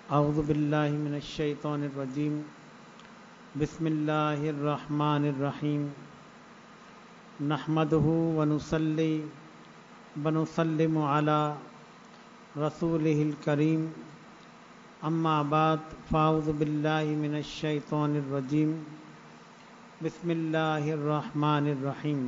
اعوذ باللہ من الشیطان الرجیم بسم اللہ الرحمن الرحیم نحمدہ ونصلی ونسلم علی رسولہ الکریم اما بعد فاعوذ باللہ من الشیطان الرجیم بسم اللہ الرحمن الرحیم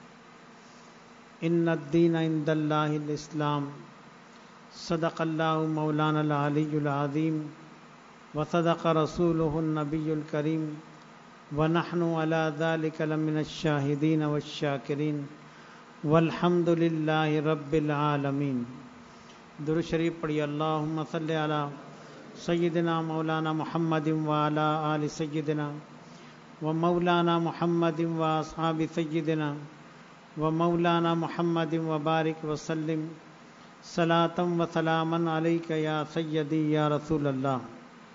ان الدین عند اللہ الاسلام صدق اللہ مولانا العلی العظیم وصدق رسولہ النبی الکریم ونحن علی ذلک لمن الشاہدین والشاکرین والحمد للہ رب العالمین۔ درود شریف پڑھی۔ اللہم صلی علی سیدنا مولانا محمد وعلی آل سیدنا ومولانا محمد واصحاب سیدنا ومولانا محمد وبارک وسلم صلاۃ و سلاما علیک یا سیدی یا رسول اللہ۔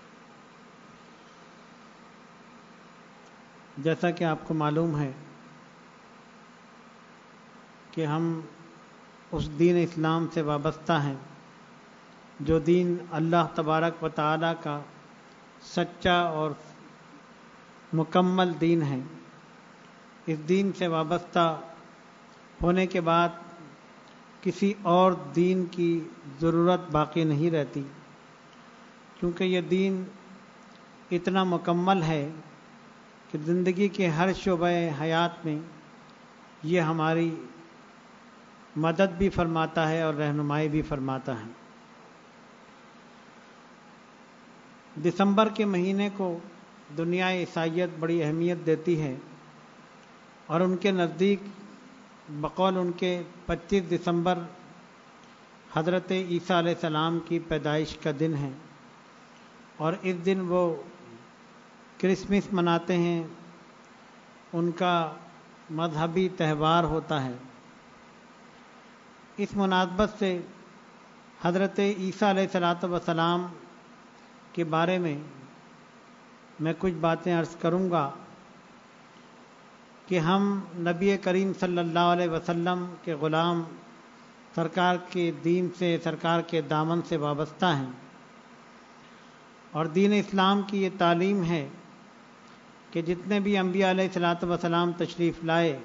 جیسا کہ آپ کو معلوم ہے کہ ہم اس دین اسلام سے وابستہ ہیں جو دین اللہ تبارک و تعالیٰ کا سچا اور مکمل دین ہے۔ اس دین سے وابستہ ہونے کے بعد کسی اور دین کی ضرورت باقی نہیں رہتی، کیونکہ یہ دین اتنا مکمل ہے کہ زندگی کے ہر شعبہ حیات میں یہ ہماری مدد بھی فرماتا ہے اور رہنمائی بھی فرماتا ہے۔ دسمبر کے مہینے کو دنیا عیسائیت بڑی اہمیت دیتی ہے اور ان کے نزدیک بقول ان کے 25 دسمبر حضرت عیسیٰ علیہ السلام کی پیدائش کا دن ہے، اور اس دن وہ کرسمس مناتے ہیں، ان کا مذہبی تہوار ہوتا ہے۔ اس مناسبت سے حضرت عیسیٰ علیہ السلام کے بارے میں کچھ باتیں عرض کروں گا کہ ہم نبی کریم صلی اللہ علیہ وسلم کے غلام، سرکار کے دین سے، سرکار کے دامن سے وابستہ ہیں، اور دین اسلام کی یہ تعلیم ہے کہ جتنے بھی انبیاء علیہ السلام تشریف لائے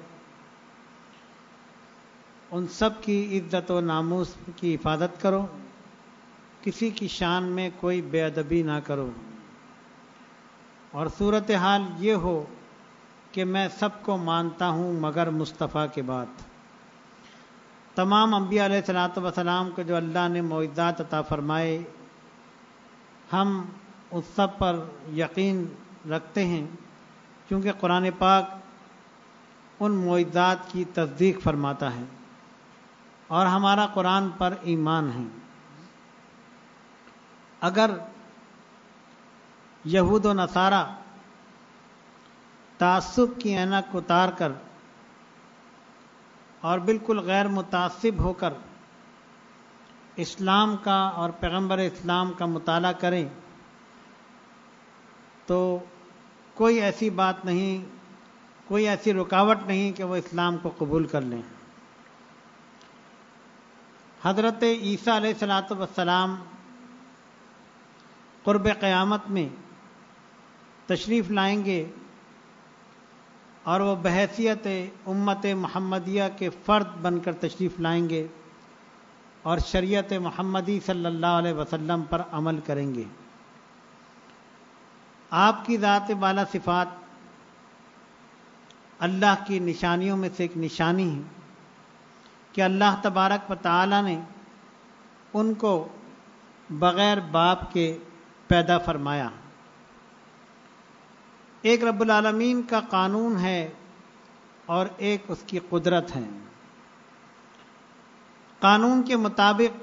ان سب کی عزت و ناموس کی حفاظت کرو، کسی کی شان میں کوئی بے ادبی نہ کرو، اور صورتحال یہ ہو کہ میں سب کو مانتا ہوں مگر مصطفیٰ کے بعد۔ تمام انبیاء علیہ السلام کو جو اللہ نے معجزات عطا فرمائے، ہم اس سب پر یقین رکھتے ہیں، کیونکہ قرآن پاک ان معجزات کی تصدیق فرماتا ہے اور ہمارا قرآن پر ایمان ہے۔ اگر یہود و نصارہ تعصب کی عینک اتار کر اور بالکل غیر متعصب ہو کر اسلام کا اور پیغمبر اسلام کا مطالعہ کریں تو کوئی ایسی بات نہیں، کوئی ایسی رکاوٹ نہیں کہ وہ اسلام کو قبول کر لیں۔ حضرت عیسیٰ علیہ السلام قرب قیامت میں تشریف لائیں گے اور وہ بحیثیت امت محمدیہ کے فرد بن کر تشریف لائیں گے اور شریعت محمدی صلی اللہ علیہ وسلم پر عمل کریں گے۔ آپ کی ذات بالا صفات اللہ کی نشانیوں میں سے ایک نشانی ہے کہ اللہ تبارک و تعالی نے ان کو بغیر باپ کے پیدا فرمایا۔ ایک رب العالمین کا قانون ہے اور ایک اس کی قدرت ہے۔ قانون کے مطابق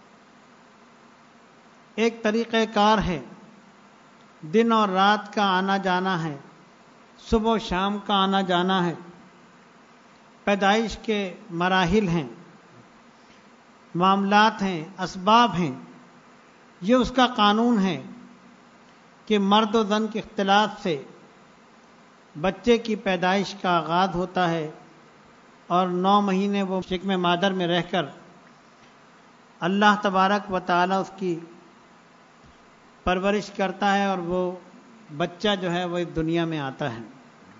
ایک طریقہ کار ہے، دن اور رات کا آنا جانا ہے، صبح و شام کا آنا جانا ہے، پیدائش کے مراحل ہیں، معاملات ہیں، اسباب ہیں۔ یہ اس کا قانون ہے کہ مرد و زن کے اختلاط سے بچے کی پیدائش کا آغاز ہوتا ہے، اور 9 مہینے وہ شکم مادر میں رہ کر اللہ تبارک و تعالی اس کی پرورش کرتا ہے اور وہ بچہ جو ہے وہ اس دنیا میں آتا ہے۔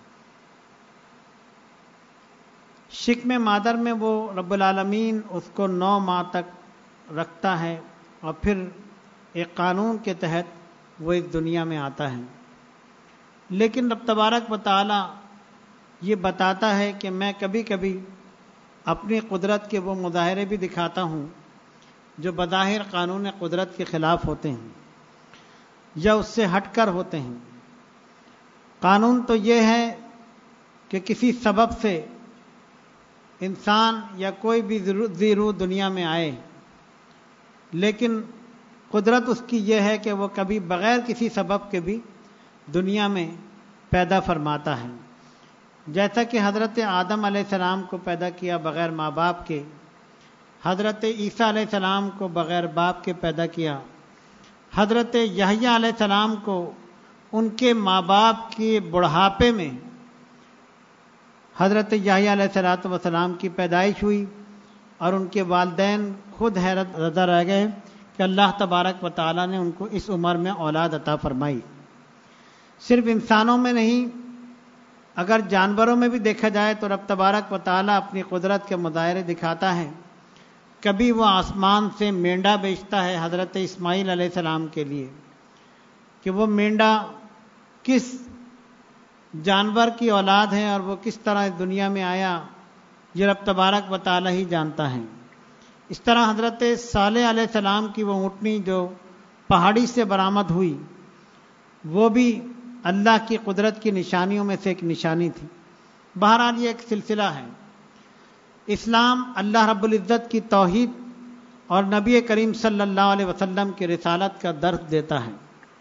شکم مادر میں وہ رب العالمین اس کو 9 ماہ تک رکھتا ہے اور پھر ایک قانون کے تحت وہ اس دنیا میں آتا ہے۔ لیکن رب تبارک و تعالی یہ بتاتا ہے کہ میں کبھی کبھی اپنی قدرت کے وہ مظاہرے بھی دکھاتا ہوں جو بظاہر قانون قدرت کے خلاف ہوتے ہیں یا اس سے ہٹ کر ہوتے ہیں۔ قانون تو یہ ہے کہ کسی سبب سے انسان یا کوئی بھی ذی روح دنیا میں آئے، لیکن قدرت اس کی یہ ہے کہ وہ کبھی بغیر کسی سبب کے بھی دنیا میں پیدا فرماتا ہے۔ جیسا کہ حضرت آدم علیہ السلام کو پیدا کیا بغیر ماں باپ کے، حضرت عیسیٰ علیہ السلام کو بغیر باپ کے پیدا کیا، حضرت یحییٰ علیہ السلام کو ان کے ماں باپ کے بڑھاپے میں حضرت یحییٰ علیہ السلام کی پیدائش ہوئی اور ان کے والدین خود حیرت زدہ رہ گئے کہ اللہ تبارک و تعالیٰ نے ان کو اس عمر میں اولاد عطا فرمائی۔ صرف انسانوں میں نہیں، اگر جانوروں میں بھی دیکھا جائے تو رب تبارک و تعالیٰ اپنی قدرت کے مظاہرے دکھاتا ہے۔ کبھی وہ آسمان سے مینڈا بیچتا ہے حضرت اسماعیل علیہ السلام کے لیے کہ وہ مینڈا کس جانور کی اولاد ہے اور وہ کس طرح اس دنیا میں آیا، یہ رب تبارک و تعالیٰ ہی جانتا ہے۔ اس طرح حضرت صالح علیہ السلام کی وہ اونٹنی جو پہاڑی سے برآمد ہوئی، وہ بھی اللہ کی قدرت کی نشانیوں میں سے ایک نشانی تھی۔ بہرحال یہ ایک سلسلہ ہے۔ اسلام اللہ رب العزت کی توحید اور نبی کریم صلی اللہ علیہ وسلم کی رسالت کا درس دیتا ہے۔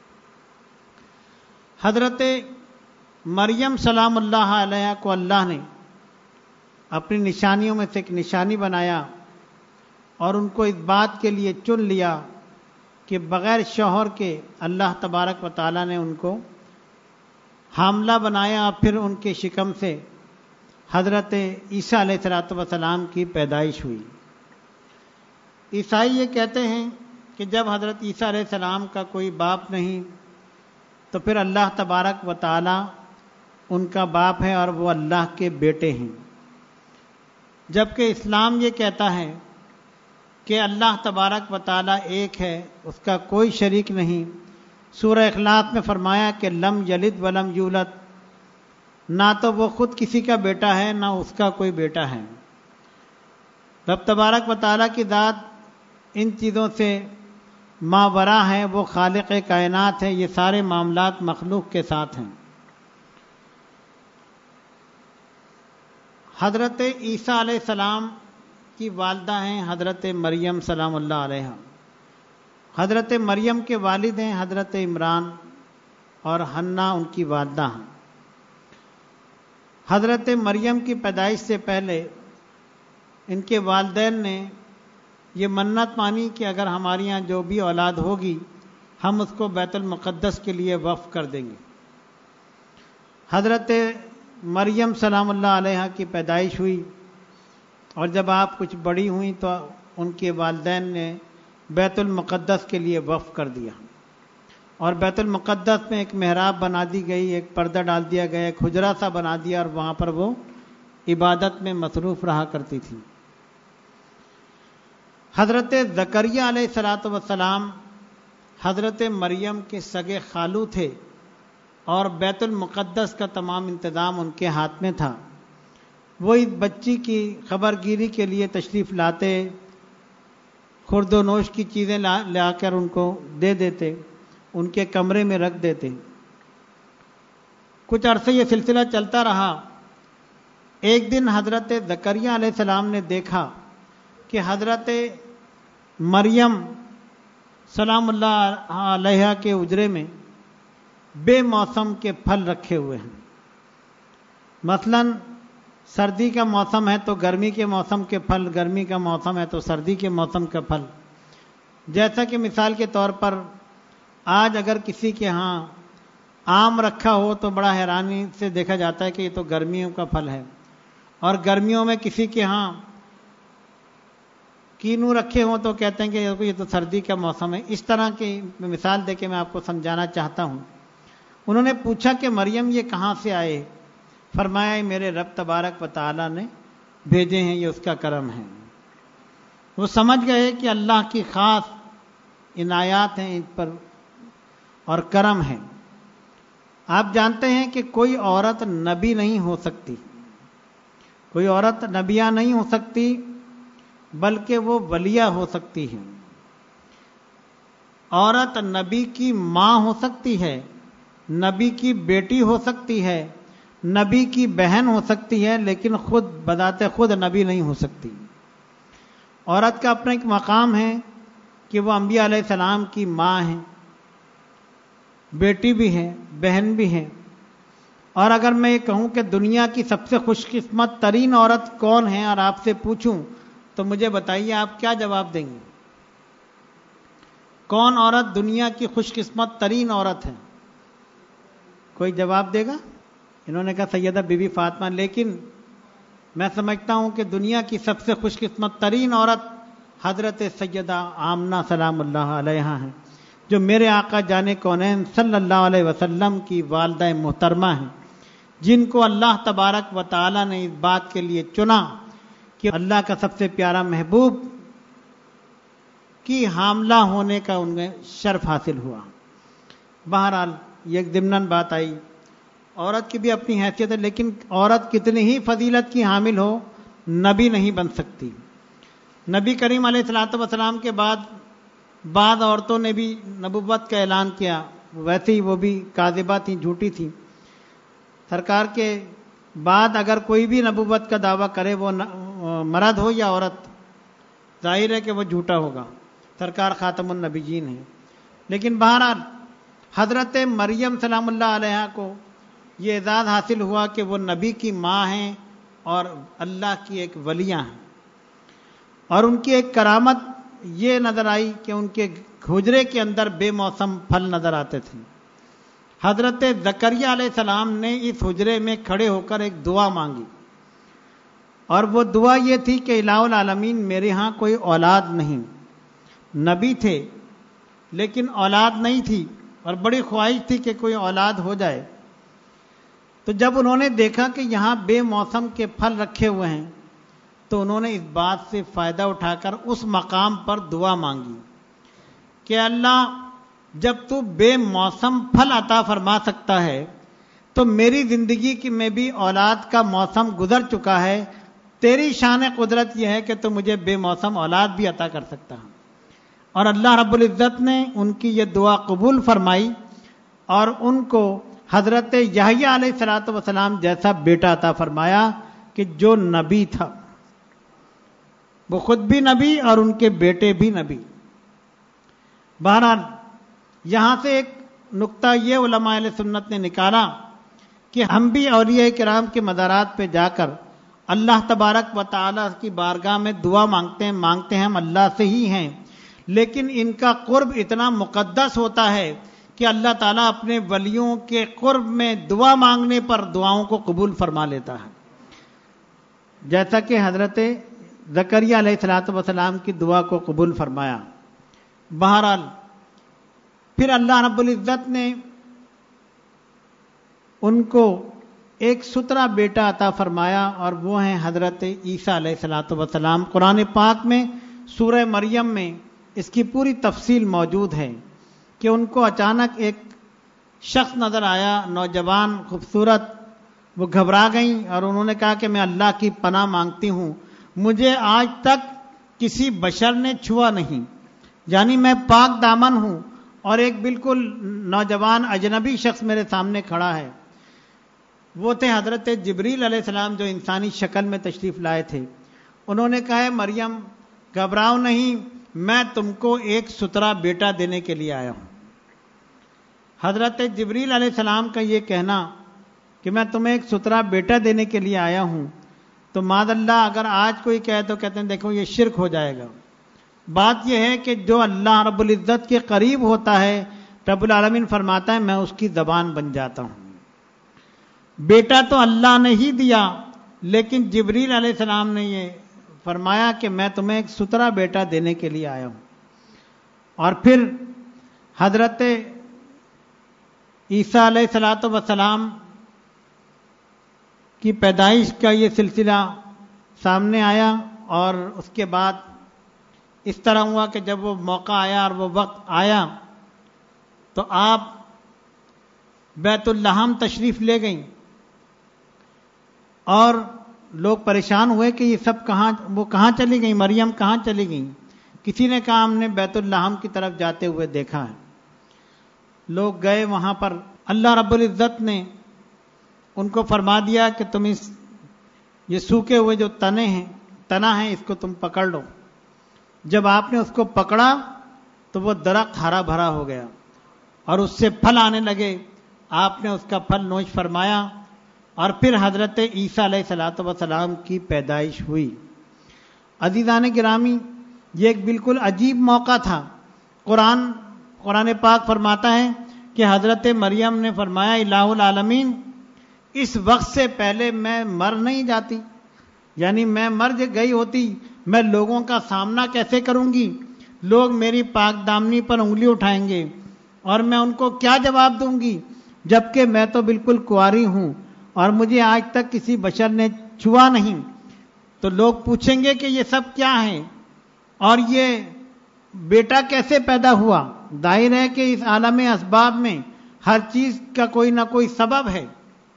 حضرت مریم سلام اللہ علیہ کو اللہ نے اپنی نشانیوں میں سے ایک نشانی بنایا اور ان کو اس بات کے لیے چن لیا کہ بغیر شوہر کے اللہ تبارک و تعالیٰ نے ان کو حاملہ بنایا اور پھر ان کے شکم سے حضرت عیسیٰ علیہ السلام کی پیدائش ہوئی۔ عیسائی یہ کہتے ہیں کہ جب حضرت عیسیٰ علیہ السلام کا کوئی باپ نہیں تو پھر اللہ تبارک و تعالیٰ ان کا باپ ہے اور وہ اللہ کے بیٹے ہیں، جبکہ اسلام یہ کہتا ہے کہ اللہ تبارک و تعالیٰ ایک ہے، اس کا کوئی شریک نہیں۔ سورہ اخلاص میں فرمایا کہ لم یلد ولم یولد، نہ تو وہ خود کسی کا بیٹا ہے نہ اس کا کوئی بیٹا ہے۔ رب تبارک و تعالیٰ کی ذات ان چیزوں سے ماورا ہے، وہ خالق کائنات ہے، یہ سارے معاملات مخلوق کے ساتھ ہیں۔ حضرت عیسیٰ علیہ السلام کی والدہ ہیں حضرت مریم سلام اللہ علیہ۔ حضرت مریم کے والد ہیں حضرت عمران اور حنا ان کی والدہ ہیں۔ حضرت مریم کی پیدائش سے پہلے ان کے والدین نے یہ منت مانی کہ اگر ہمارے یہاں جو بھی اولاد ہوگی ہم اس کو بیت المقدس کے لیے وقف کر دیں گے۔ حضرت مریم سلام اللہ علیہ کی پیدائش ہوئی اور جب آپ کچھ بڑی ہوئیں تو ان کے والدین نے بیت المقدس کے لیے وقف کر دیا اور بیت المقدس میں ایک محراب بنا دی گئی، ایک پردہ ڈال دیا گیا، ایک حجرہ سا بنا دیا اور وہاں پر وہ عبادت میں مصروف رہا کرتی تھی۔ حضرت زکریہ علیہ السلام حضرت مریم کے سگے خالو تھے اور بیت المقدس کا تمام انتظام ان کے ہاتھ میں تھا۔ وہ اس بچی کی خبر گیری کے لیے تشریف لاتے، خورد و نوش کی چیزیں لا کر ان کو دے دیتے، ان کے کمرے میں رکھ دیتے۔ کچھ عرصے یہ سلسلہ چلتا رہا۔ ایک دن حضرت زکریہ علیہ السلام نے دیکھا کہ حضرت مریم سلام اللہ علیہ کے اجرے میں بے موسم کے پھل رکھے ہوئے ہیں۔ مثلاً سردی کا موسم ہے تو گرمی کے موسم کے پھل، گرمی کا موسم ہے تو سردی کے موسم کا پھل۔ جیسا کہ مثال کے طور پر آج اگر کسی کے ہاں آم رکھا ہو تو بڑا حیرانی سے دیکھا جاتا ہے کہ یہ تو گرمیوں کا پھل ہے، اور گرمیوں میں کسی کے ہاں کینو رکھے ہوں تو کہتے ہیں کہ یہ تو سردی کا موسم ہے. اس طرح کی مثال دے کے میں آپ کو سمجھانا چاہتا ہوں. انہوں نے پوچھا کہ مریم یہ کہاں سے آئے؟ فرمایا میرے رب تبارک و تعالیٰ نے بھیجے ہیں، یہ اس کا کرم ہے. وہ سمجھ گئے کہ اللہ کی خاص عنایات ہیں ان پر اور کرم ہے. آپ جانتے ہیں کہ کوئی عورت نبی نہیں ہو سکتی، کوئی عورت نبیہ نہیں ہو سکتی، بلکہ وہ ولیہ ہو سکتی ہے. عورت نبی کی ماں ہو سکتی ہے، نبی کی بیٹی ہو سکتی ہے، نبی کی بہن ہو سکتی ہے، لیکن خود بذات خود نبی نہیں ہو سکتی. عورت کا اپنا ایک مقام ہے کہ وہ انبیاء علیہ السلام کی ماں ہے، بیٹی بھی ہے، بہن بھی ہے. اور اگر میں یہ کہوں کہ دنیا کی سب سے خوش قسمت ترین عورت کون ہے اور آپ سے پوچھوں تو مجھے بتائیے آپ کیا جواب دیں گے؟ کون عورت دنیا کی خوش قسمت ترین عورت ہے؟ کوئی جواب دے گا؟ انہوں نے کہا سیدہ بی بی فاطمہ. لیکن میں سمجھتا ہوں کہ دنیا کی سب سے خوش قسمت ترین عورت حضرت سیدہ آمنہ سلام اللہ علیہا ہیں، جو میرے آقا جان کونین صلی اللہ علیہ وسلم کی والدہ محترمہ ہیں، جن کو اللہ تبارک و تعالیٰ نے اس بات کے لیے چنا کہ اللہ کا سب سے پیارا محبوب کی حاملہ ہونے کا انہیں شرف حاصل ہوا. بہرحال یہ ایک ضمناً بات آئی. عورت کی بھی اپنی حیثیت ہے، لیکن عورت کتنی ہی فضیلت کی حامل ہو نبی نہیں بن سکتی. نبی کریم علیہ الصلوۃ والسلام کے بعد عورتوں نے بھی نبوت کا اعلان کیا، ویسے ہی وہ بھی کاذبہ تھیں، جھوٹی تھیں. سرکار کے بعد اگر کوئی بھی نبوت کا دعویٰ کرے، وہ مرد ہو یا عورت، ظاہر ہے کہ وہ جھوٹا ہوگا. سرکار خاتم النبیین ہیں. لیکن بہرحال حضرت مریم سلام اللہ علیہا کو یہ اعزاز حاصل ہوا کہ وہ نبی کی ماں ہیں اور اللہ کی ایک ولیہ ہیں. اور ان کی ایک کرامت یہ نظر آئی کہ ان کے حجرے کے اندر بے موسم پھل نظر آتے تھے. حضرت زکریا علیہ السلام نے اس حجرے میں کھڑے ہو کر ایک دعا مانگی، اور وہ دعا یہ تھی کہ الہ العالمین میرے ہاں کوئی اولاد نہیں. نبی تھے لیکن اولاد نہیں تھی، اور بڑی خواہش تھی کہ کوئی اولاد ہو جائے. تو جب انہوں نے دیکھا کہ یہاں بے موسم کے پھل رکھے ہوئے ہیں تو انہوں نے اس بات سے فائدہ اٹھا کر اس مقام پر دعا مانگی کہ اللہ جب تو بے موسم پھل عطا فرما سکتا ہے تو میری زندگی کی میں بھی اولاد کا موسم گزر چکا ہے، تیری شان قدرت یہ ہے کہ تو مجھے بے موسم اولاد بھی عطا کر سکتا ہے. اور اللہ رب العزت نے ان کی یہ دعا قبول فرمائی اور ان کو حضرت یحییٰ علیہ الصلوۃ والسلام جیسا بیٹا عطا فرمایا کہ جو نبی تھا. وہ خود بھی نبی اور ان کے بیٹے بھی نبی. بہرحال یہاں سے ایک نقطہ یہ علماء اہل سنت نے نکالا کہ ہم بھی اولیاء کرام کے مزارات پہ جا کر اللہ تبارک و تعالیٰ کی بارگاہ میں دعا مانگتے ہیں ہم اللہ سے ہی ہیں، لیکن ان کا قرب اتنا مقدس ہوتا ہے کہ اللہ تعالیٰ اپنے ولیوں کے قرب میں دعا مانگنے پر دعاؤں کو قبول فرما لیتا ہے، جیسا کہ حضرت زکریا علیہ الصلوۃ والسلام کی دعا کو قبول فرمایا. بہرحال پھر اللہ رب العزت نے ان کو ایک سترا بیٹا عطا فرمایا اور وہ ہیں حضرت عیسیٰ علیہ الصلوۃ والسلام. قرآن پاک میں سورہ مریم میں اس کی پوری تفصیل موجود ہے کہ ان کو اچانک ایک شخص نظر آیا، نوجوان خوبصورت. وہ گھبرا گئیں اور انہوں نے کہا کہ میں اللہ کی پناہ مانگتی ہوں، مجھے آج تک کسی بشر نے چھوا نہیں، یعنی میں پاک دامن ہوں، اور ایک بالکل نوجوان اجنبی شخص میرے سامنے کھڑا ہے. وہ تھے حضرت جبریل علیہ السلام جو انسانی شکل میں تشریف لائے تھے. انہوں نے کہا مریم گھبراؤ نہیں، میں تم کو ایک سترا بیٹا دینے کے لیے آیا ہوں. حضرت جبریل علیہ السلام کا یہ کہنا کہ میں تمہیں ایک سترا بیٹا دینے کے لیے آیا ہوں، تو معاذ اللہ اگر آج کوئی کہے تو کہتے ہیں دیکھو یہ شرک ہو جائے گا. بات یہ ہے کہ جو اللہ رب العزت کے قریب ہوتا ہے رب العالمین فرماتا ہے میں اس کی زبان بن جاتا ہوں. بیٹا تو اللہ نے ہی دیا، لیکن جبریل علیہ السلام نے یہ فرمایا کہ میں تمہیں ایک ستھرا بیٹا دینے کے لیے آیا ہوں. اور پھر حضرت عیسیٰ علیہ الصلوۃ والسلام کی پیدائش کا یہ سلسلہ سامنے آیا. اور اس کے بعد اس طرح ہوا کہ جب وہ موقع آیا اور وہ وقت آیا تو آپ بیت اللحم تشریف لے گئیں اور لوگ پریشان ہوئے کہ یہ سب کہاں چلی گئیں، مریم کہاں چلی گئیں. کسی نے کہا ہم نے بیت اللحم کی طرف جاتے ہوئے دیکھا ہے. لوگ گئے وہاں پر. اللہ رب العزت نے ان کو فرما دیا کہ تم یہ سوکھے ہوئے جو تنا ہے اس کو تم پکڑ لو. جب آپ نے اس کو پکڑا تو وہ درخت ہرا بھرا ہو گیا اور اس سے پھل آنے لگے. آپ نے اس کا پھل نوش فرمایا اور پھر حضرت عیسیٰ علیہ الصلوۃ والسلام کی پیدائش ہوئی. عزیزان گرامی، یہ ایک بالکل عجیب موقع تھا. قرآن پاک فرماتا ہے کہ حضرت مریم نے فرمایا الہ العالمین اس وقت سے پہلے میں مر نہیں جاتی، یعنی میں مر گئی ہوتی میں لوگوں کا سامنا کیسے کروں گی؟ لوگ میری پاک دامنی پر انگلی اٹھائیں گے اور میں ان کو کیا جواب دوں گی، جبکہ میں تو بالکل کنواری ہوں اور مجھے آج تک کسی بشر نے چھوا نہیں. تو لوگ پوچھیں گے کہ یہ سب کیا ہے اور یہ بیٹا کیسے پیدا ہوا؟ ظاہر ہے کہ اس عالم اسباب میں ہر چیز کا کوئی نہ کوئی سبب ہے.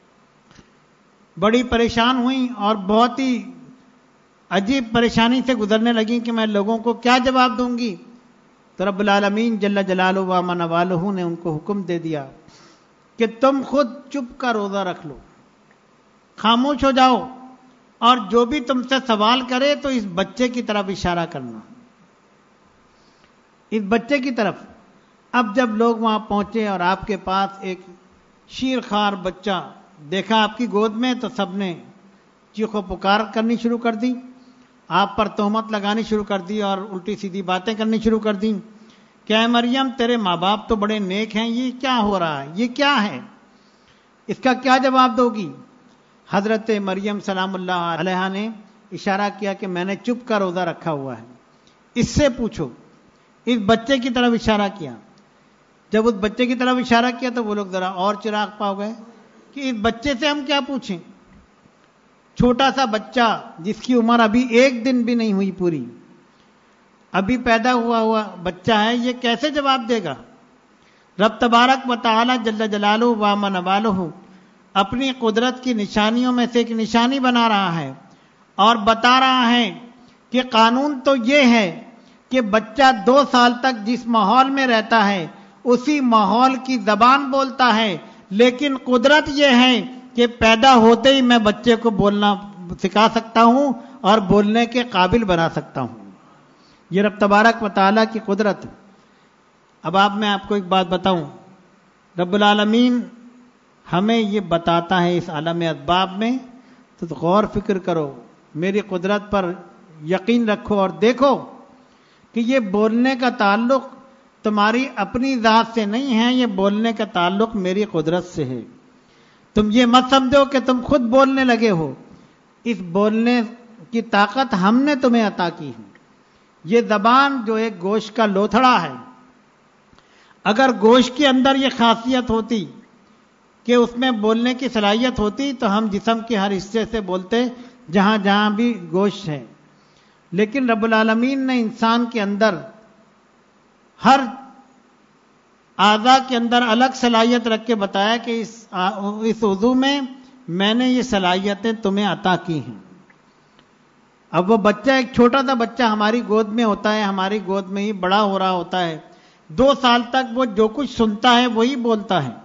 بڑی پریشان ہوئیں اور بہت ہی عجیب پریشانی سے گزرنے لگیں کہ میں لوگوں کو کیا جواب دوں گی. تو رب العالمین جل جلالہ و عظم نوالہ نے ان کو حکم دے دیا کہ تم خود چپ کا روزہ رکھ لو، خاموش ہو جاؤ اور جو بھی تم سے سوال کرے تو اس بچے کی طرف اشارہ کرنا، اس بچے کی طرف. اب جب لوگ وہاں پہنچے اور آپ کے پاس ایک شیرخوار بچہ دیکھا آپ کی گود میں تو سب نے چیخ و پکار کرنی شروع کر دی، آپ پر تہمت لگانی شروع کر دی اور الٹی سیدھی باتیں کرنی شروع کر دی کہ اے مریم تیرے ماں باپ تو بڑے نیک ہیں، یہ کیا ہو رہا ہے، یہ کیا ہے، اس کا کیا جواب دو گی؟ حضرت مریم سلام اللہ علیہا نے اشارہ کیا کہ میں نے چپ کا روزہ رکھا ہوا ہے، اس سے پوچھو. اس بچے کی طرف اشارہ کیا. جب اس بچے کی طرف اشارہ کیا تو وہ لوگ ذرا اور چراغ پا گئے کہ اس بچے سے ہم کیا پوچھیں، چھوٹا سا بچہ جس کی عمر ابھی 1 دن بھی نہیں ہوئی پوری، ابھی پیدا ہوا بچہ ہے، یہ کیسے جواب دے گا؟ رب تبارک و تعالی جل جلالہ و عظم نوالہ اپنی قدرت کی نشانیوں میں سے ایک نشانی بنا رہا ہے اور بتا رہا ہے کہ قانون تو یہ ہے کہ بچہ 2 سال تک جس ماحول میں رہتا ہے اسی ماحول کی زبان بولتا ہے، لیکن قدرت یہ ہے کہ پیدا ہوتے ہی میں بچے کو بولنا سکھا سکتا ہوں اور بولنے کے قابل بنا سکتا ہوں. یہ رب تبارک و تعالیٰ کی قدرت. اب میں آپ کو ایک بات بتاؤں، رب العالمین ہمیں یہ بتاتا ہے اس عالم اسباب میں تو غور فکر کرو، میری قدرت پر یقین رکھو اور دیکھو کہ یہ بولنے کا تعلق تمہاری اپنی ذات سے نہیں ہے، یہ بولنے کا تعلق میری قدرت سے ہے. تم یہ مت سمجھو کہ تم خود بولنے لگے ہو، اس بولنے کی طاقت ہم نے تمہیں عطا کی ہے. یہ زبان جو ایک گوشت کا لوتھڑا ہے، اگر گوشت کے اندر یہ خاصیت ہوتی کہ اس میں بولنے کی صلاحیت ہوتی تو ہم جسم کے ہر حصے سے بولتے جہاں جہاں بھی گوشت ہے. لیکن رب العالمین نے انسان کے اندر ہر اعضاء کے اندر الگ صلاحیت رکھ کے بتایا کہ اس عضو میں نے یہ صلاحیتیں تمہیں عطا کی ہیں. اب وہ بچہ ایک چھوٹا سا بچہ ہماری گود میں ہوتا ہے، ہماری گود میں ہی بڑا ہو رہا ہوتا ہے، 2 سال تک وہ جو کچھ سنتا ہے وہی بولتا ہے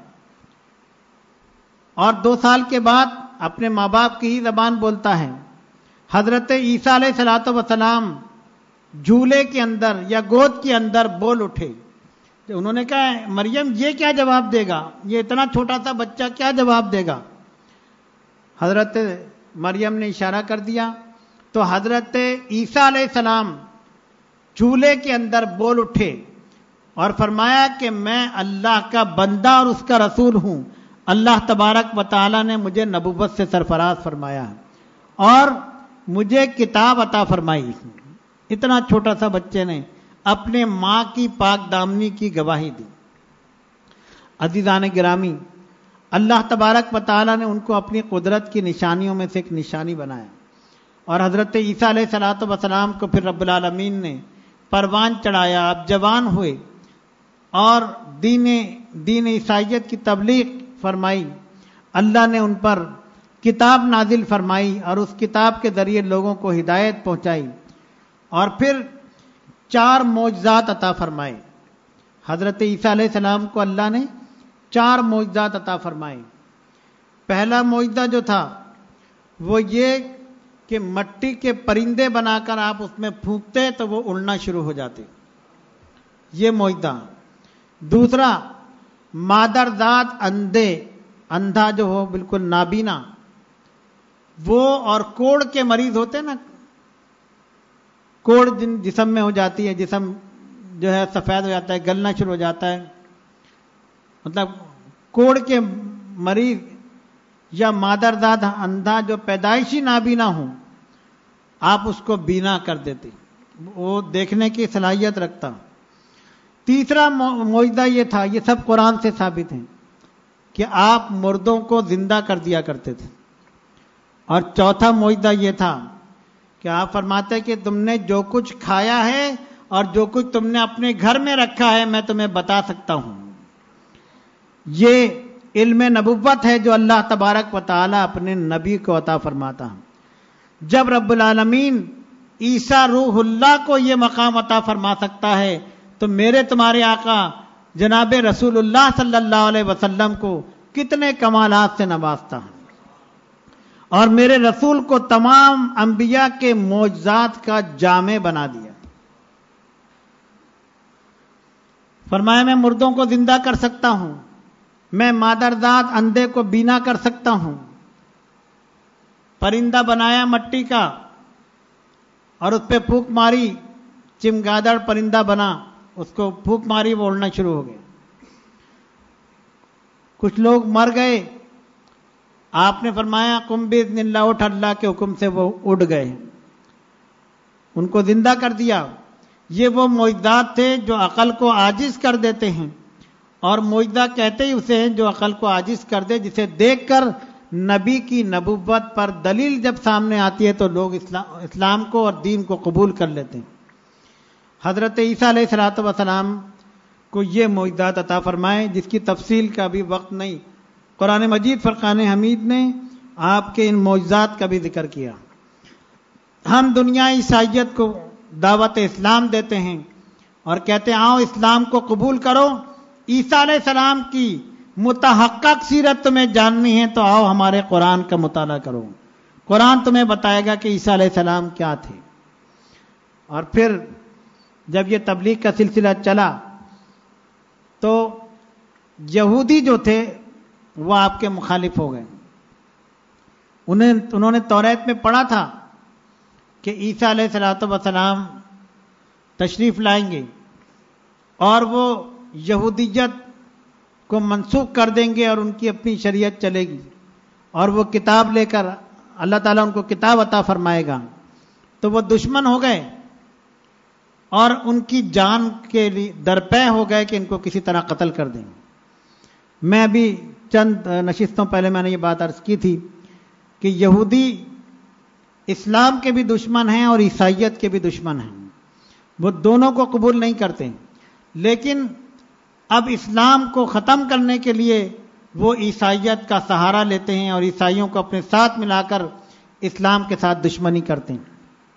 اور 2 سال کے بعد اپنے ماں باپ کی ہی زبان بولتا ہے. حضرت عیسیٰ علیہ الصلوۃ والسلام جھولے کے اندر یا گود کے اندر بول اٹھے. انہوں نے کہا مریم یہ کیا جواب دے گا، یہ اتنا چھوٹا سا بچہ کیا جواب دے گا؟ حضرت مریم نے اشارہ کر دیا تو حضرت عیسیٰ علیہ السلام جھولے کے اندر بول اٹھے اور فرمایا کہ میں اللہ کا بندہ اور اس کا رسول ہوں. اللہ تبارک و تعالیٰ نے مجھے نبوت سے سرفراز فرمایا ہے اور مجھے کتاب عطا فرمائی. اتنا چھوٹا سا بچے نے اپنے ماں کی پاک دامنی کی گواہی دی. عزیزان گرامی، اللہ تبارک و تعالیٰ نے ان کو اپنی قدرت کی نشانیوں میں سے ایک نشانی بنایا، اور حضرت عیسیٰ علیہ الصلوۃ والسلام کو پھر رب العالمین نے پروان چڑھایا. آپ جوان ہوئے اور دین عیسائیت کی تبلیغ فرمائی. اللہ نے ان پر کتاب نازل فرمائی اور اس کتاب کے ذریعے لوگوں کو ہدایت پہنچائی، اور پھر 4 معجزات عطا فرمائے. حضرت عیسیٰ علیہ السلام کو اللہ نے 4 معجزات عطا فرمائے. پہلا معجزہ جو تھا وہ یہ کہ مٹی کے پرندے بنا کر آپ اس میں پھونکتے تو وہ اڑنا شروع ہو جاتے، یہ معجزہ. دوسرا، مادرزاد اندھا جو ہو بالکل نابینا، وہ اور کوڑ کے مریض ہوتے نا، کوڑ جسم میں ہو جاتی ہے، جسم جو ہے سفید ہو جاتا ہے، گلنا شروع ہو جاتا ہے، مطلب کوڑ کے مریض یا مادرزاد اندھا جو پیدائشی نابینا ہوں، آپ اس کو بینا کر دیتے، وہ دیکھنے کی صلاحیت رکھتا. تیسرا معجزہ یہ تھا، یہ سب قرآن سے ثابت ہیں، کہ آپ مردوں کو زندہ کر دیا کرتے تھے. اور چوتھا معجزہ یہ تھا کہ آپ فرماتے کہ تم نے جو کچھ کھایا ہے اور جو کچھ تم نے اپنے گھر میں رکھا ہے میں تمہیں بتا سکتا ہوں. یہ علم نبوت ہے جو اللہ تبارک و تعالیٰ اپنے نبی کو عطا فرماتا ہے. جب رب العالمین عیسیٰ روح اللہ کو یہ مقام عطا فرما سکتا ہے تو میرے تمہارے آقا جناب رسول اللہ صلی اللہ علیہ وسلم کو کتنے کمالات سے نوازتا ہے. اور میرے رسول کو تمام انبیاء کے معجزات کا جامع بنا دیا. فرمایا میں مردوں کو زندہ کر سکتا ہوں، میں مادرزاد اندھے کو بینا کر سکتا ہوں. پرندہ بنایا مٹی کا اور اس پہ پھونک ماری، چمگادڑ پرندہ بنا، اس کو پھونک ماری، وہ اڑنا شروع ہو گئے. کچھ لوگ مر گئے، آپ نے فرمایا قم باذن اللہ، اٹھ، اللہ کے حکم سے وہ اڑ گئے، ان کو زندہ کر دیا. یہ وہ معجزات تھے جو عقل کو عاجز کر دیتے ہیں، اور معجزہ کہتے ہی اسے ہیں جو عقل کو عاجز کر دے، جسے دیکھ کر نبی کی نبوت پر دلیل جب سامنے آتی ہے تو لوگ اسلام کو اور دین کو قبول کر لیتے ہیں. حضرت عیسیٰ علیہ الصلوۃ والسلام کو یہ معجزات عطا فرمائے جس کی تفصیل کا بھی وقت نہیں. قرآن مجید فرقان حمید نے آپ کے ان معجزات کا بھی ذکر کیا. ہم دنیا عیسائیت کو دعوت اسلام دیتے ہیں اور کہتے ہیں آؤ اسلام کو قبول کرو، عیسیٰ علیہ السلام کی متحقق سیرت تمہیں جاننی ہے تو آؤ ہمارے قرآن کا مطالعہ کرو، قرآن تمہیں بتائے گا کہ عیسیٰ علیہ السلام کیا تھے. اور پھر جب یہ تبلیغ کا سلسلہ چلا تو یہودی جو تھے وہ آپ کے مخالف ہو گئے. انہوں نے توریت میں پڑھا تھا کہ عیسیٰ علیہ الصلوۃ والسلام تشریف لائیں گے اور وہ یہودیت کو منسوخ کر دیں گے اور ان کی اپنی شریعت چلے گی، اور وہ کتاب لے کر اللہ تعالیٰ ان کو کتاب عطا فرمائے گا. تو وہ دشمن ہو گئے اور ان کی جان کے لیے درپے ہو گئے کہ ان کو کسی طرح قتل کر دیں. میں ابھی چند نشستوں پہلے میں نے یہ بات عرض کی تھی کہ یہودی اسلام کے بھی دشمن ہیں اور عیسائیت کے بھی دشمن ہیں، وہ دونوں کو قبول نہیں کرتے. لیکن اب اسلام کو ختم کرنے کے لیے وہ عیسائیت کا سہارا لیتے ہیں اور عیسائیوں کو اپنے ساتھ ملا کر اسلام کے ساتھ دشمنی کرتے ہیں.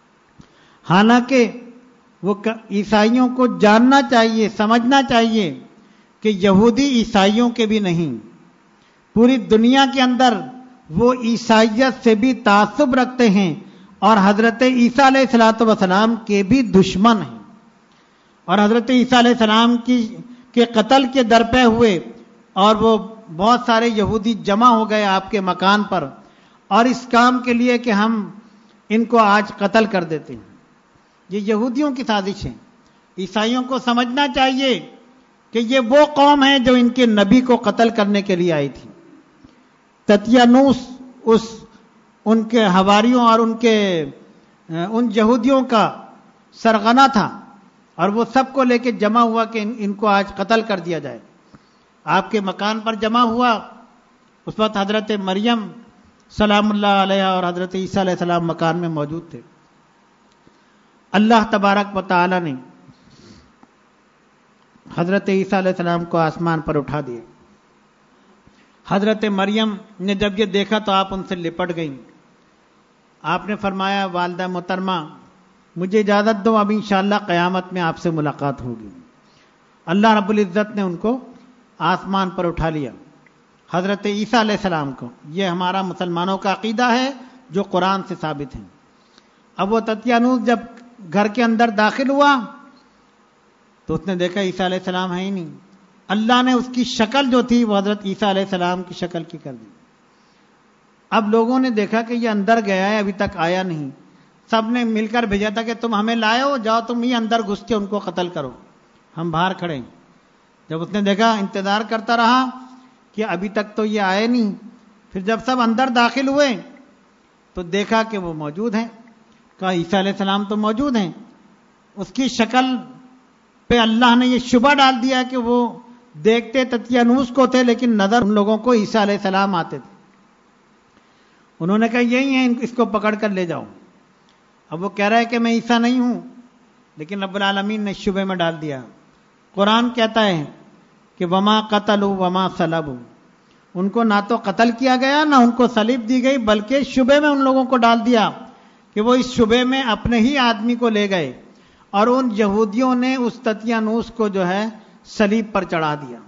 حالانکہ وہ عیسائیوں کو جاننا چاہیے، سمجھنا چاہیے کہ یہودی عیسائیوں کے بھی نہیں، پوری دنیا کے اندر وہ عیسائیت سے بھی تعصب رکھتے ہیں اور حضرت عیسیٰ علیہ الصلوۃ والسلام کے بھی دشمن ہیں. اور حضرت عیسیٰ علیہ السلام کے قتل کے درپے ہوئے اور وہ بہت سارے یہودی جمع ہو گئے آپ کے مکان پر، اور اس کام کے لیے کہ ہم ان کو آج قتل کر دیتے ہیں. یہ یہودیوں کی سازش ہے. عیسائیوں کو سمجھنا چاہیے کہ یہ وہ قوم ہے جو ان کے نبی کو قتل کرنے کے لیے آئی تھی. تتیانوس ان کے حواریوں اور ان یہودیوں کا سرغنہ تھا، اور وہ سب کو لے کے جمع ہوا کہ ان کو آج قتل کر دیا جائے۔ آپ کے مکان پر جمع ہوا، اس وقت حضرت مریم سلام اللہ علیہ اور حضرت عیسیٰ علیہ السلام مکان میں موجود تھے۔ اللہ تبارک و تعالی نے حضرت عیسیٰ علیہ السلام کو آسمان پر اٹھا دیا۔ حضرت مریم نے جب یہ دیکھا تو آپ ان سے لپٹ گئیں۔ آپ نے فرمایا والدہ محترمہ مجھے اجازت دو، اب انشاءاللہ قیامت میں آپ سے ملاقات ہوگی۔ اللہ رب العزت نے ان کو آسمان پر اٹھا لیا، حضرت عیسیٰ علیہ السلام کو۔ یہ ہمارا مسلمانوں کا عقیدہ ہے جو قرآن سے ثابت ہے۔ اب وہ تتیانوس جب گھر کے اندر داخل ہوا تو اس نے دیکھا عیسیٰ علیہ السلام ہے ہی نہیں۔ اللہ نے اس کی شکل جو تھی وہ حضرت عیسیٰ علیہ السلام کی شکل کی کر دی۔ اب لوگوں نے دیکھا کہ یہ اندر گیا ہے، ابھی تک آیا نہیں۔ سب نے مل کر بھیجا تھا کہ تم ہمیں لائے ہو، جاؤ تم ہی اندر گھس کے ان کو قتل کرو، ہم باہر کھڑے ہیں۔ جب اس نے دیکھا، انتظار کرتا رہا کہ ابھی تک تو یہ آئے نہیں۔ پھر جب سب اندر داخل ہوئے تو دیکھا کہ وہ موجود ہیں۔ کہا عیسیٰ علیہ السلام تو موجود ہیں۔ اس کی شکل پہ اللہ نے یہ شبہ ڈال دیا کہ وہ دیکھتے تتیانوس کو تھے لیکن نظر ان لوگوں کو عیسیٰ علیہ السلام آتے تھے۔ انہوں نے کہا یہی ہیں، اس کو پکڑ کر لے جاؤ۔ اب وہ کہہ رہا ہے کہ میں عیسیٰ نہیں ہوں، لیکن رب العالمین نے شبے میں ڈال دیا۔ قرآن کہتا ہے کہ وما قتلوا وما صلبوا، ان کو نہ تو قتل کیا گیا نہ ان کو صلیب دی گئی، بلکہ شبے میں ان لوگوں کو ڈال دیا کہ وہ اس شبے میں اپنے ہی آدمی کو لے گئے، اور ان یہودیوں نے اس تتیانوس کو جو ہے صلیب پر چڑھا دیا۔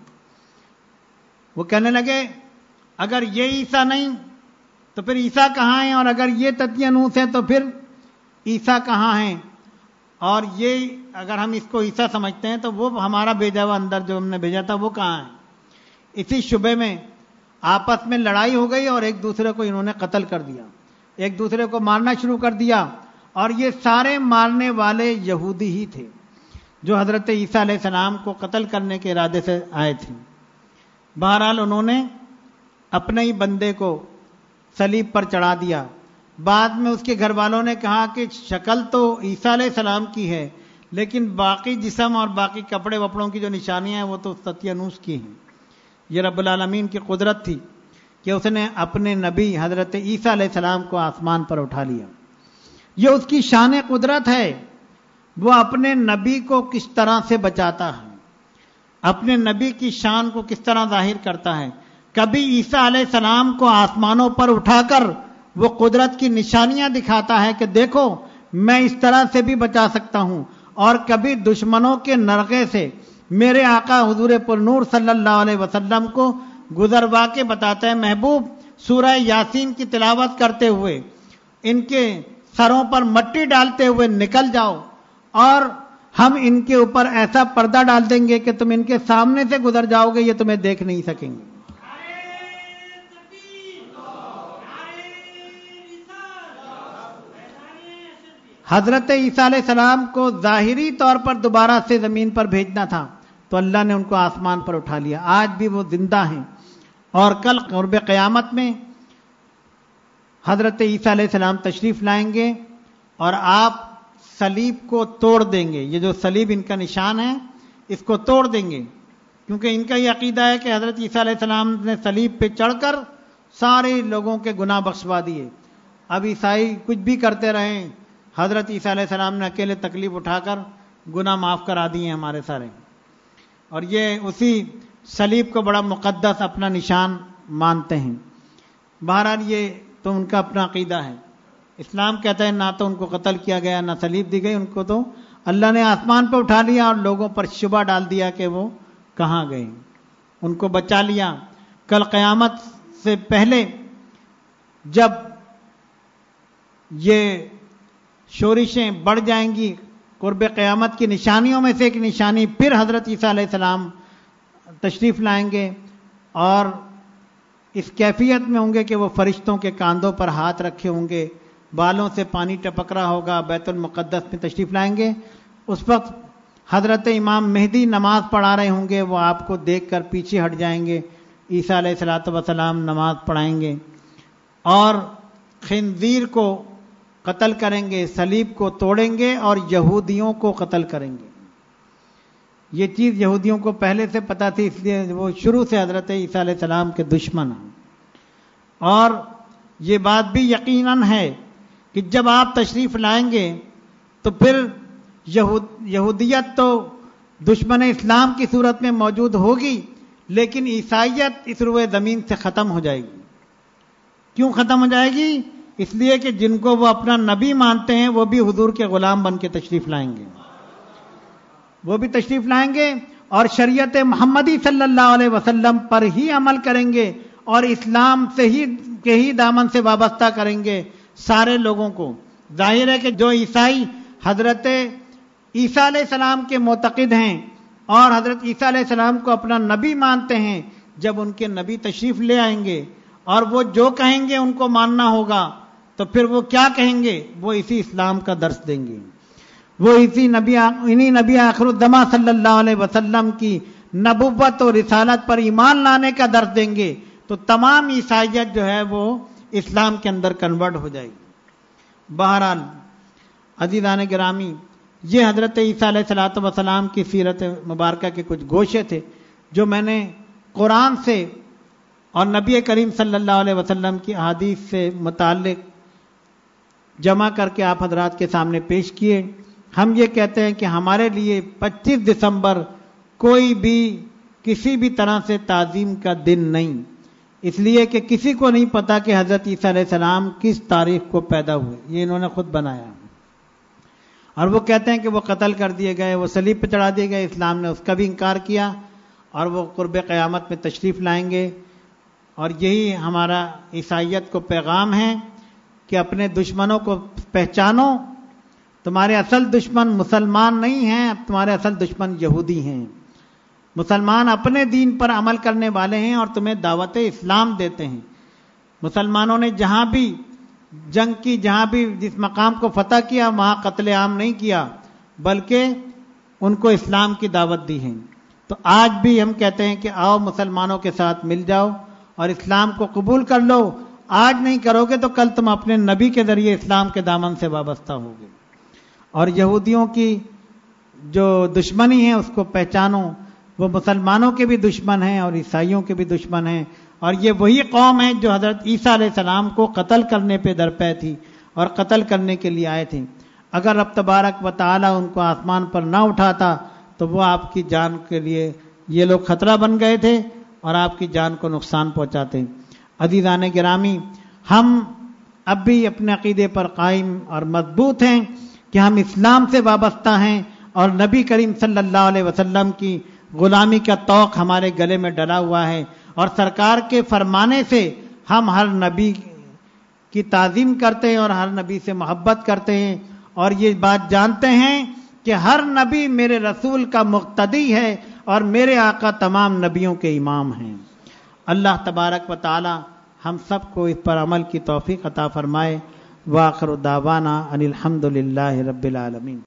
وہ کہنے لگے اگر یہ عیسیٰ نہیں تو پھر عیسیٰ کہاں ہیں، اور اگر یہ تتیانوس ہے تو پھر عیسیٰ کہاں ہیں، اور یہ اگر ہم اس کو عیسیٰ سمجھتے ہیں تو وہ ہمارا بھیجا ہوا اندر جو ہم نے بھیجا تھا وہ کہاں ہے۔ اسی شبے میں آپس میں لڑائی ہو گئی اور ایک دوسرے کو انہوں نے قتل کر دیا، ایک دوسرے کو مارنا شروع کر دیا، اور یہ سارے مارنے والے یہودی ہی تھے جو حضرت عیسیٰ علیہ السلام کو قتل کرنے کے ارادے سے آئے تھے۔ بہرحال انہوں نے اپنے ہی بندے کو صلیب پر چڑھا دیا۔ بعد میں اس کے گھر والوں نے کہا کہ شکل تو عیسیٰ علیہ السلام کی ہے لیکن باقی جسم اور باقی کپڑے وپڑوں کی جو نشانیاں ہیں وہ تو تتیانوس کی ہیں۔ یہ رب العالمین کی قدرت تھی کہ اس نے اپنے نبی حضرت عیسیٰ علیہ السلام کو آسمان پر اٹھا لیا۔ یہ اس کی شان قدرت ہے، وہ اپنے نبی کو کس طرح سے بچاتا ہے، اپنے نبی کی شان کو کس طرح ظاہر کرتا ہے۔ کبھی عیسیٰ علیہ السلام کو آسمانوں پر اٹھا کر وہ قدرت کی نشانیاں دکھاتا ہے کہ دیکھو میں اس طرح سے بھی بچا سکتا ہوں، اور کبھی دشمنوں کے نرغے سے میرے آقا حضور پر نور صلی اللہ علیہ وسلم کو گزروا کے بتاتا ہے محبوب سورہ یاسین کی تلاوت کرتے ہوئے ان کے سروں پر مٹی ڈالتے ہوئے نکل جاؤ، اور ہم ان کے اوپر ایسا پردہ ڈال دیں گے کہ تم ان کے سامنے سے گزر جاؤ گے، یہ تمہیں دیکھ نہیں سکیں گے۔ حضرت عیسیٰ علیہ السلام کو ظاہری طور پر دوبارہ سے زمین پر بھیجنا تھا تو اللہ نے ان کو آسمان پر اٹھا لیا۔ آج بھی وہ زندہ ہیں، اور کل قرب قیامت میں حضرت عیسیٰ علیہ السلام تشریف لائیں گے اور آپ صلیب کو توڑ دیں گے۔ یہ جو صلیب ان کا نشان ہے اس کو توڑ دیں گے، کیونکہ ان کا یہ عقیدہ ہے کہ حضرت عیسیٰ علیہ السلام نے صلیب پہ چڑھ کر سارے لوگوں کے گناہ بخشوا دیے۔ اب عیسائی کچھ بھی کرتے رہیں، حضرت عیسیٰ علیہ السلام نے اکیلے تکلیف اٹھا کر گناہ معاف کرا دیے ہمارے سارے، اور یہ اسی صلیب کو بڑا مقدس اپنا نشان مانتے ہیں۔ بہرحال یہ تو ان کا اپنا عقیدہ ہے۔ اسلام کہتا ہے نہ تو ان کو قتل کیا گیا نہ صلیب دی گئی، ان کو تو اللہ نے آسمان پہ اٹھا لیا اور لوگوں پر شبہ ڈال دیا کہ وہ کہاں گئے، ان کو بچا لیا۔ کل قیامت سے پہلے جب یہ شورشیں بڑھ جائیں گی، قرب قیامت کی نشانیوں میں سے ایک نشانی پھر حضرت عیسیٰ علیہ السلام تشریف لائیں گے، اور اس کیفیت میں ہوں گے کہ وہ فرشتوں کے کاندھوں پر ہاتھ رکھے ہوں گے، بالوں سے پانی ٹپک رہا ہوگا، بیت المقدس میں تشریف لائیں گے۔ اس وقت حضرت امام مہدی نماز پڑھا رہے ہوں گے، وہ آپ کو دیکھ کر پیچھے ہٹ جائیں گے، عیسیٰ علیہ السلام نماز پڑھائیں گے، اور خنزیر کو قتل کریں گے، صلیب کو توڑیں گے اور یہودیوں کو قتل کریں گے۔ یہ چیز یہودیوں کو پہلے سے پتہ تھی، اس لیے وہ شروع سے حضرت عیسیٰ علیہ السلام کے دشمن ہیں۔ اور یہ بات بھی یقیناً ہے کہ جب آپ تشریف لائیں گے تو پھر یہودیت تو دشمن اسلام کی صورت میں موجود ہوگی، لیکن عیسائیت اس روئے زمین سے ختم ہو جائے گی۔ کیوں ختم ہو جائے گی؟ اس لیے کہ جن کو وہ اپنا نبی مانتے ہیں وہ بھی حضور کے غلام بن کے تشریف لائیں گے، وہ بھی تشریف لائیں گے اور شریعت محمدی صلی اللہ علیہ وسلم پر ہی عمل کریں گے اور اسلام سے ہی دامن سے وابستہ کریں گے سارے لوگوں کو۔ ظاہر ہے کہ جو عیسائی حضرت عیسیٰ علیہ السلام کے معتقد ہیں اور حضرت عیسیٰ علیہ السلام کو اپنا نبی مانتے ہیں، جب ان کے نبی تشریف لے آئیں گے اور وہ جو کہیں گے ان کو ماننا ہوگا، تو پھر وہ کیا کہیں گے؟ وہ اسی اسلام کا درس دیں گے، وہ انہی نبی آخر الزماں صلی اللہ علیہ وسلم کی نبوت اور رسالت پر ایمان لانے کا درس دیں گے، تو تمام عیسائیت جو ہے وہ اسلام کے اندر کنورٹ ہو جائے گی۔ بہرحال عزیزان گرامی، یہ حضرت عیسیٰ علیہ السلام کی سیرت مبارکہ کے کچھ گوشے تھے جو میں نے قرآن سے اور نبی کریم صلی اللہ علیہ وسلم کی احادیث سے متعلق جمع کر کے آپ حضرات کے سامنے پیش کیے۔ ہم یہ کہتے ہیں کہ ہمارے لیے 25 دسمبر کوئی بھی کسی بھی طرح سے تعظیم کا دن نہیں، اس لیے کہ کسی کو نہیں پتا کہ حضرت عیسیٰ علیہ السلام کس تاریخ کو پیدا ہوئے، یہ انہوں نے خود بنایا، اور وہ کہتے ہیں کہ وہ قتل کر دیے گئے، وہ صلیب پہ چڑھا دیے گئے، اسلام نے اس کا بھی انکار کیا، اور وہ قرب قیامت میں تشریف لائیں گے۔ اور یہی ہمارا عیسائیت کو پیغام ہے کہ اپنے دشمنوں کو پہچانو، تمہارے اصل دشمن مسلمان نہیں ہیں، تمہارے اصل دشمن یہودی ہیں۔ مسلمان اپنے دین پر عمل کرنے والے ہیں اور تمہیں دعوت اسلام دیتے ہیں۔ مسلمانوں نے جہاں بھی جنگ کی، جہاں بھی جس مقام کو فتح کیا، وہاں قتل عام نہیں کیا، بلکہ ان کو اسلام کی دعوت دی ہے۔ تو آج بھی ہم کہتے ہیں کہ آؤ مسلمانوں کے ساتھ مل جاؤ اور اسلام کو قبول کر لو۔ آج نہیں کرو گے تو کل تم اپنے نبی کے ذریعے اسلام کے دامن سے وابستہ ہوگے۔ اور یہودیوں کی جو دشمنی ہے اس کو پہچانو، وہ مسلمانوں کے بھی دشمن ہیں اور عیسائیوں کے بھی دشمن ہیں، اور یہ وہی قوم ہے جو حضرت عیسیٰ علیہ السلام کو قتل کرنے پہ درپے تھی اور قتل کرنے کے لیے آئے تھے۔ اگر رب تبارک و تعالی ان کو آسمان پر نہ اٹھاتا تو وہ آپ کی جان کے لیے یہ لوگ خطرہ بن گئے تھے اور آپ کی جان کو نقصان پہنچاتے۔ عزیزان گرامی، ہم اب بھی اپنے عقیدے پر قائم اور مضبوط ہیں کہ ہم اسلام سے وابستہ ہیں اور نبی کریم صلی اللہ علیہ وسلم کی غلامی کا توق ہمارے گلے میں ڈلا ہوا ہے، اور سرکار کے فرمانے سے ہم ہر نبی کی تعظیم کرتے ہیں اور ہر نبی سے محبت کرتے ہیں، اور یہ بات جانتے ہیں کہ ہر نبی میرے رسول کا مقتدی ہے اور میرے آقا تمام نبیوں کے امام ہیں۔ اللہ تبارک و تعالی ہم سب کو اس پر عمل کی توفیق عطا فرمائے۔ وآخر دعوانا ان الحمد للہ رب العالمین۔